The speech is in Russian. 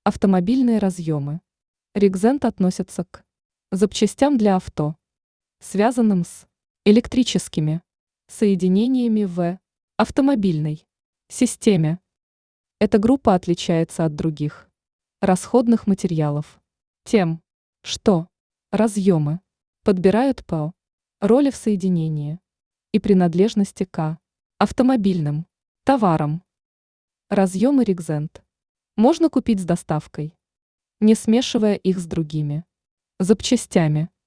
Автомобильные разъемы. Регзент относятся к запчастям для авто, связанным с электрическими соединениями в автомобильной системе. Эта группа отличается от других расходных материалов тем, что разъемы подбирают по роли в соединении и принадлежности к автомобильным товарам. Разъемы Регзент можно купить с доставкой, не смешивая их с другими запчастями.